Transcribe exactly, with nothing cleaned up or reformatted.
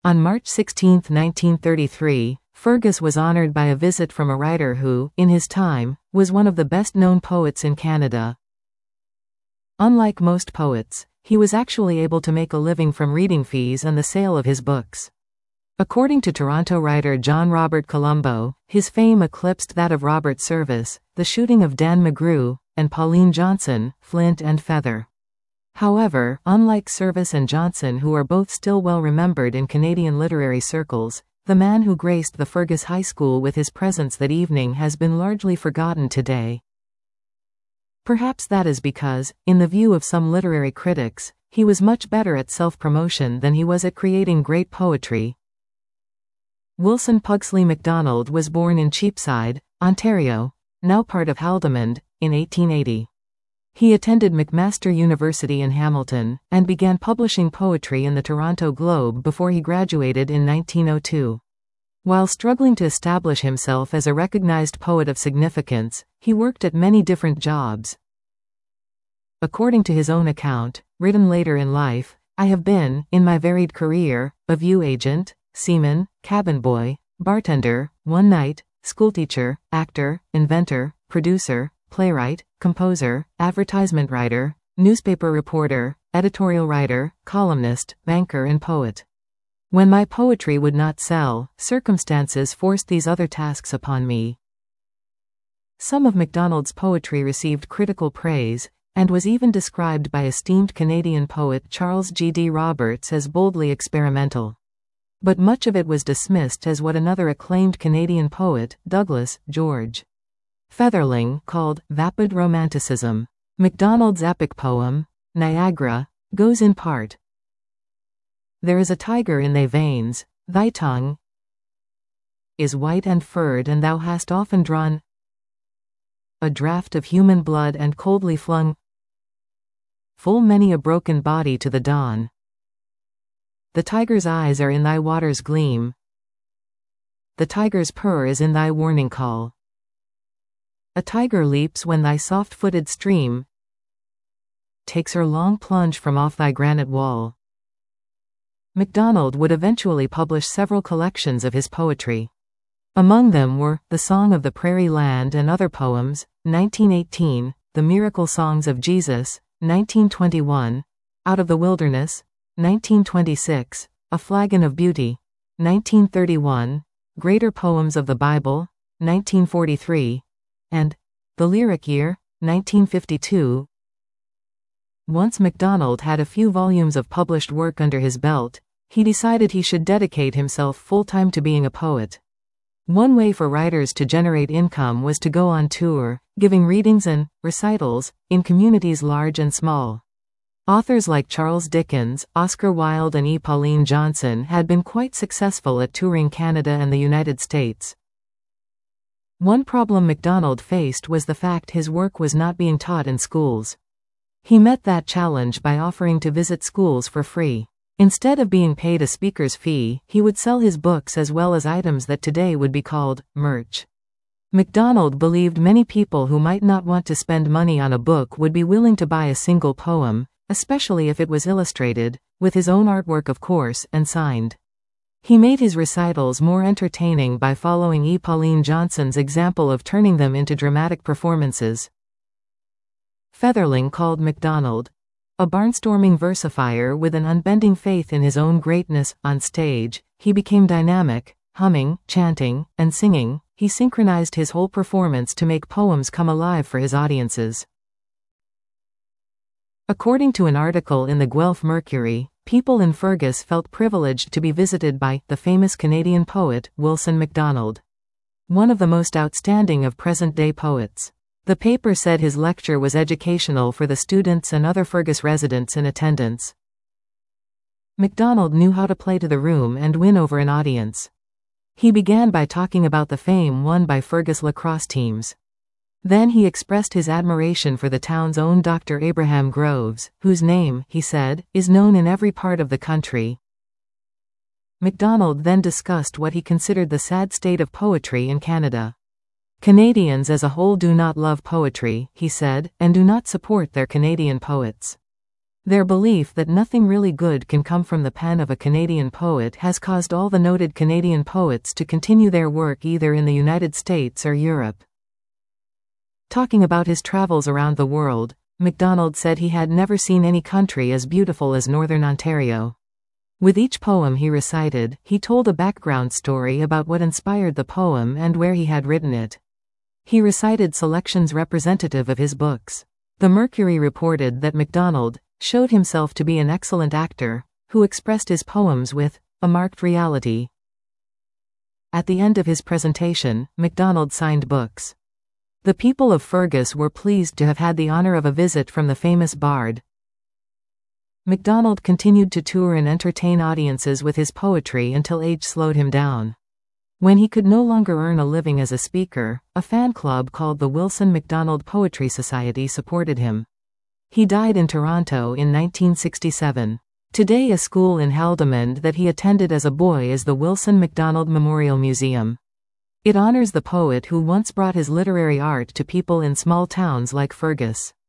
On March sixteenth nineteen thirty-three, Fergus was honored by a visit from a writer who, in his time, was one of the best-known poets in Canada. Unlike most poets, he was actually able to make a living from reading fees and the sale of his books. According to Toronto writer John Robert Colombo, his fame eclipsed that of Robert Service, the shooting of Dan McGrew, and Pauline Johnson, Flint and Feather. However, unlike Service and Johnson, who are both still well remembered in Canadian literary circles, the man who graced the Fergus High School with his presence that evening has been largely forgotten today. Perhaps that is because, in the view of some literary critics, he was much better at self-promotion than he was at creating great poetry. Wilson Pugsley MacDonald was born in Cheapside, Ontario, now part of Haldimand, in eighteen eighty. He attended McMaster University in Hamilton, and began publishing poetry in the Toronto Globe before he graduated in nineteen oh two. While struggling to establish himself as a recognized poet of significance, he worked at many different jobs. According to his own account, written later in life, I have been, in my varied career, a view agent, seaman, cabin boy, bartender, one-night, schoolteacher, actor, inventor, producer, playwright, composer, advertisement writer, newspaper reporter, editorial writer, columnist, banker and poet. When my poetry would not sell, circumstances forced these other tasks upon me. Some of MacDonald's poetry received critical praise, and was even described by esteemed Canadian poet Charles G. D. Roberts as boldly experimental. But much of it was dismissed as what another acclaimed Canadian poet, Douglas George Featherling, called vapid romanticism. MacDonald's epic poem, Niagara, goes in part. There is a tiger in thy veins, thy tongue is white and furred, and thou hast often drawn a draught of human blood and coldly flung full many a broken body to the dawn. The tiger's eyes are in thy water's gleam. The tiger's purr is in thy warning call. A tiger leaps when thy soft-footed stream takes her long plunge from off thy granite wall. MacDonald would eventually publish several collections of his poetry. Among them were The Song of the Prairie Land and Other Poems, nineteen eighteen, The Miracle Songs of Jesus, nineteen twenty-one, Out of the Wilderness, nineteen twenty-six, A Flagon of Beauty, nineteen thirty-one, Greater Poems of the Bible, nineteen forty-three, and The Lyric Year, nineteen fifty-two. Once MacDonald had a few volumes of published work under his belt, he decided he should dedicate himself full-time to being a poet. One way for writers to generate income was to go on tour, giving readings and recitals in communities large and small. Authors like Charles Dickens, Oscar Wilde and E. Pauline Johnson had been quite successful at touring Canada and the United States. One problem MacDonald faced was the fact his work was not being taught in schools. He met that challenge by offering to visit schools for free. Instead of being paid a speaker's fee, he would sell his books as well as items that today would be called merch. MacDonald believed many people who might not want to spend money on a book would be willing to buy a single poem, especially if it was illustrated, with his own artwork of course, and signed. He made his recitals more entertaining by following E. Pauline Johnson's example of turning them into dramatic performances. Featherling called MacDonald a barnstorming versifier with an unbending faith in his own greatness. On stage, he became dynamic, humming, chanting, and singing. He synchronized his whole performance to make poems come alive for his audiences. According to an article in the Guelph Mercury, people in Fergus felt privileged to be visited by the famous Canadian poet, Wilson MacDonald, one of the most outstanding of present-day poets. The paper said his lecture was educational for the students and other Fergus residents in attendance. MacDonald knew how to play to the room and win over an audience. He began by talking about the fame won by Fergus lacrosse teams. Then he expressed his admiration for the town's own Doctor Abraham Groves, whose name, he said, is known in every part of the country. MacDonald then discussed what he considered the sad state of poetry in Canada. Canadians as a whole do not love poetry, he said, and do not support their Canadian poets. Their belief that nothing really good can come from the pen of a Canadian poet has caused all the noted Canadian poets to continue their work either in the United States or Europe. Talking about his travels around the world, MacDonald said he had never seen any country as beautiful as Northern Ontario. With each poem he recited, he told a background story about what inspired the poem and where he had written it. He recited selections representative of his books. The Mercury reported that MacDonald showed himself to be an excellent actor, who expressed his poems with a marked reality. At the end of his presentation, MacDonald signed books. The people of Fergus were pleased to have had the honor of a visit from the famous bard. MacDonald continued to tour and entertain audiences with his poetry until age slowed him down. When he could no longer earn a living as a speaker, a fan club called the Wilson MacDonald Poetry Society supported him. He died in Toronto in nineteen sixty-seven. Today a school in Haldimand that he attended as a boy is the Wilson MacDonald Memorial Museum. It honors the poet who once brought his literary art to people in small towns like Fergus.